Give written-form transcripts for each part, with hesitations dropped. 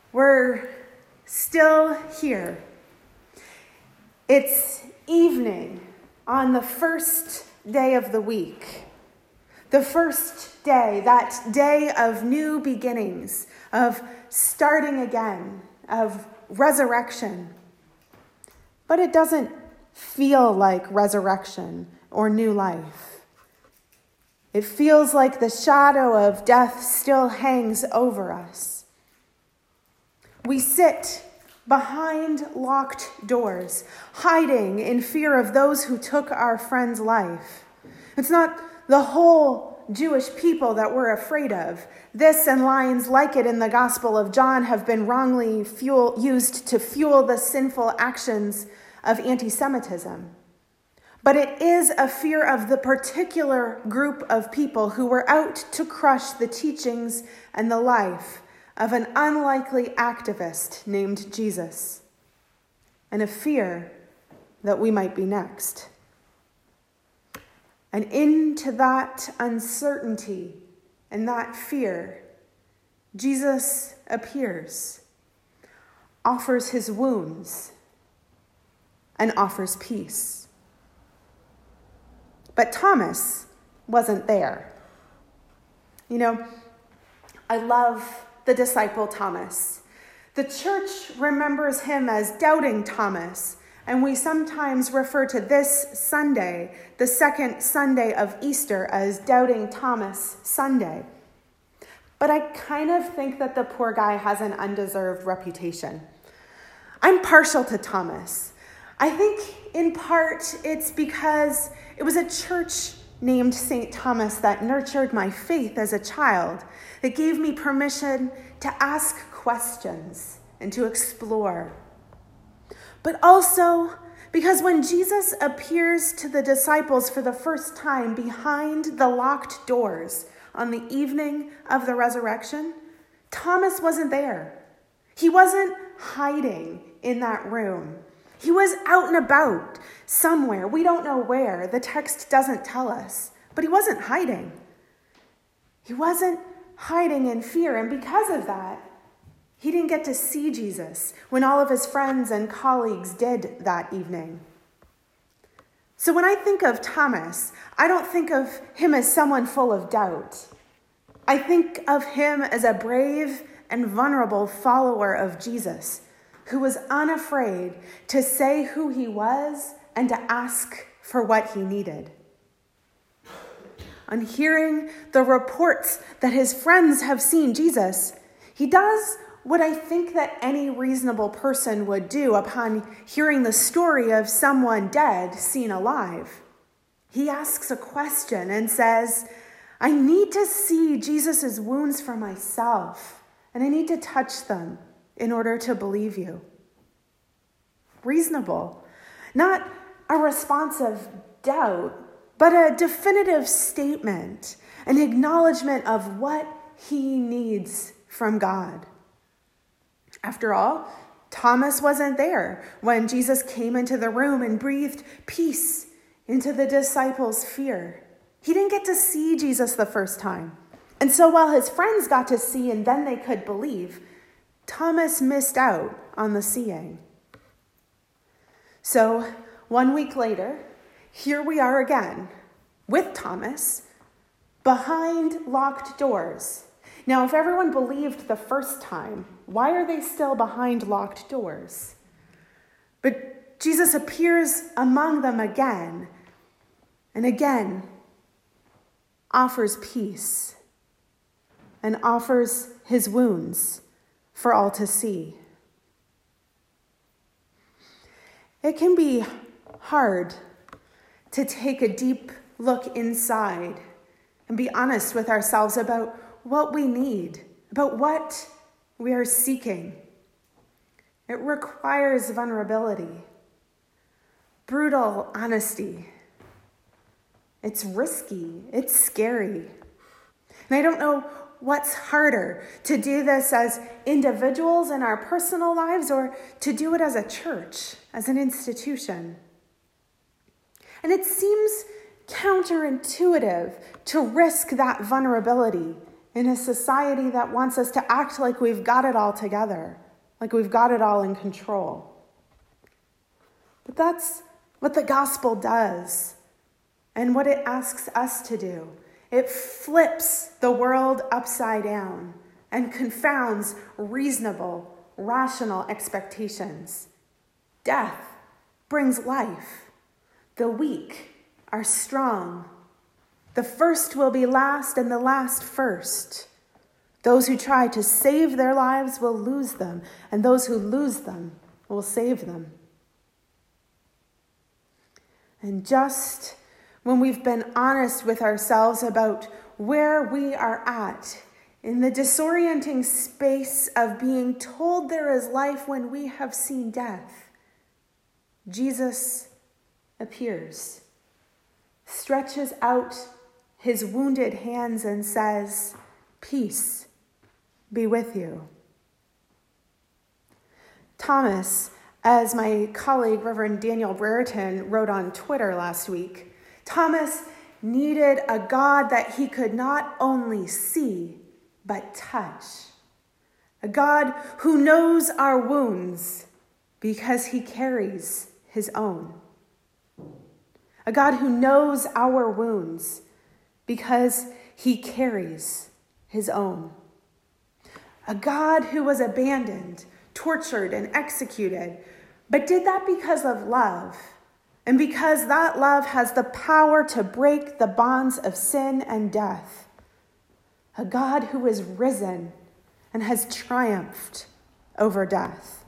We're still here. It's evening on the first day of the week. The first day, that day of new beginnings, of starting again, of resurrection. But it doesn't feel like resurrection or new life. It feels like the shadow of death still hangs over us. We sit behind locked doors, hiding in fear of those who took our friend's life. It's not the whole Jewish people that we're afraid of. This and lines like it in the Gospel of John have been wrongly used to fuel the sinful actions of anti-Semitism. But it is a fear of the particular group of people who were out to crush the teachings and the life of an unlikely activist named Jesus, and a fear that we might be next. And into that uncertainty and that fear, Jesus appears, offers his wounds, and offers peace. But Thomas wasn't there. You know, I love the disciple Thomas. The church remembers him as Doubting Thomas, and we sometimes refer to this Sunday, the second Sunday of Easter, as Doubting Thomas Sunday. But I kind of think that the poor guy has an undeserved reputation. I'm partial to Thomas. I think in part it's because it was a church named St. Thomas that nurtured my faith as a child, that gave me permission to ask questions and to explore. But also because when Jesus appears to the disciples for the first time behind the locked doors on the evening of the resurrection, Thomas wasn't there. He wasn't hiding in that room. He was out and about somewhere. We don't know where. The text doesn't tell us. But he wasn't hiding. He wasn't hiding in fear. And because of that, he didn't get to see Jesus when all of his friends and colleagues did that evening. So when I think of Thomas, I don't think of him as someone full of doubt. I think of him as a brave and vulnerable follower of Jesus, who was unafraid to say who he was and to ask for what he needed. On hearing the reports that his friends have seen Jesus, he does what I think that any reasonable person would do upon hearing the story of someone dead seen alive. He asks a question and says, I need to see Jesus' wounds for myself, and I need to touch them in order to believe you. Reasonable. Not a response of doubt, but a definitive statement, an acknowledgement of what he needs from God. After all, Thomas wasn't there when Jesus came into the room and breathed peace into the disciples' fear. He didn't get to see Jesus the first time. And so while his friends got to see and then they could believe, Thomas missed out on the seeing. So 1 week later, here we are again with Thomas behind locked doors. Now, if everyone believed the first time, why are they still behind locked doors? But Jesus appears among them again and again, offers peace and offers his wounds for all to see. It can be hard to take a deep look inside and be honest with ourselves about what we need, about what we are seeking. It requires vulnerability, brutal honesty. It's risky, it's scary. And I don't know what's harder, to do this as individuals in our personal lives or to do it as a church, as an institution. And it seems counterintuitive to risk that vulnerability in a society that wants us to act like we've got it all together, like we've got it all in control. But that's what the gospel does and what it asks us to do. It flips the world upside down and confounds reasonable, rational expectations. Death brings life. The weak are strong. The first will be last and the last first. Those who try to save their lives will lose them, and those who lose them will save them. And just when we've been honest with ourselves about where we are at in the disorienting space of being told there is life when we have seen death, Jesus appears, stretches out his wounded hands and says, "Peace be with you." Thomas, as my colleague Reverend Daniel Brereton wrote on Twitter last week, Thomas needed a God that he could not only see, but touch. A God who knows our wounds because he carries his own. A God who knows our wounds because he carries his own. A God who was abandoned, tortured, and executed, but did that because of love, and because that love has the power to break the bonds of sin and death. A God who is risen and has triumphed over death.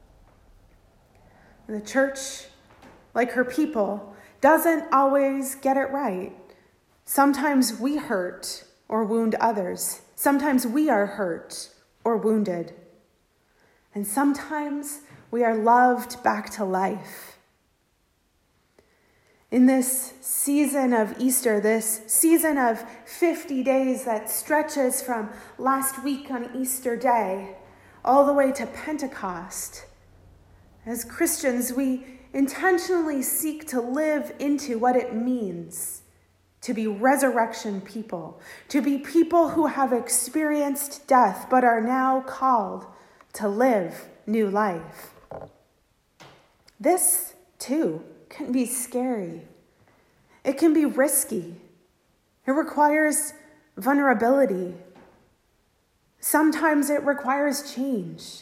The church, like her people, doesn't always get it right. Sometimes we hurt or wound others. Sometimes we are hurt or wounded. And sometimes we are loved back to life. In this season of Easter, this season of 50 days that stretches from last week on Easter Day all the way to Pentecost, as Christians, we intentionally seek to live into what it means to be resurrection people, to be people who have experienced death but are now called to live new life. This, too, can be scary. It can be risky. It requires vulnerability. Sometimes it requires change.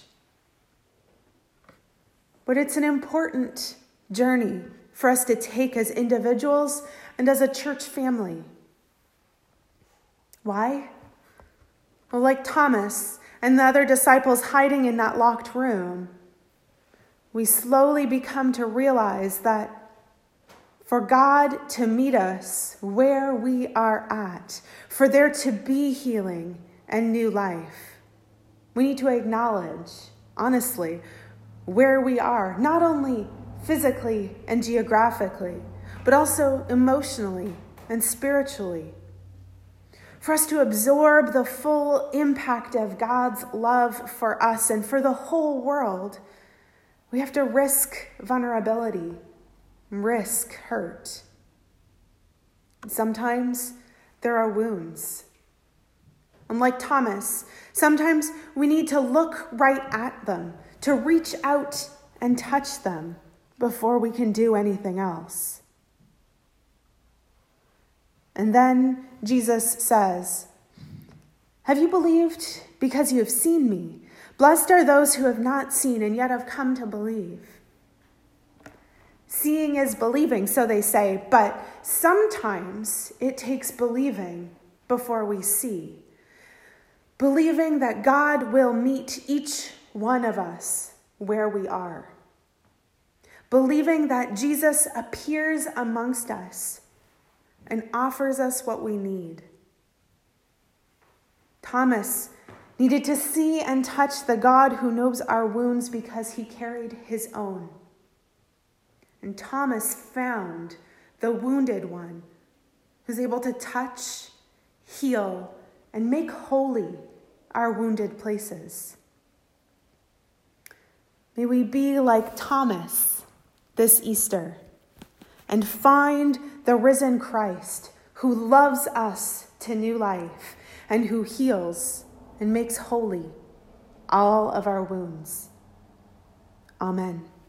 But it's an important journey for us to take as individuals and as a church family. Why? Well, like Thomas and the other disciples hiding in that locked room, we slowly become to realize that for God to meet us where we are at, for there to be healing and new life, we need to acknowledge, honestly, where we are, not only physically and geographically, but also emotionally and spiritually. For us to absorb the full impact of God's love for us and for the whole world, we have to risk vulnerability, risk hurt. Sometimes there are wounds. And like Thomas, sometimes we need to look right at them, to reach out and touch them before we can do anything else. And then Jesus says, "Have you believed because you have seen me? Blessed are those who have not seen and yet have come to believe." Seeing is believing, so they say, but sometimes it takes believing before we see. Believing that God will meet each one of us where we are. Believing that Jesus appears amongst us and offers us what we need. Thomas needed to see and touch the God who knows our wounds because he carried his own. And Thomas found the wounded one who's able to touch, heal, and make holy our wounded places. May we be like Thomas this Easter and find the risen Christ who loves us to new life and who heals and makes holy all of our wounds. Amen.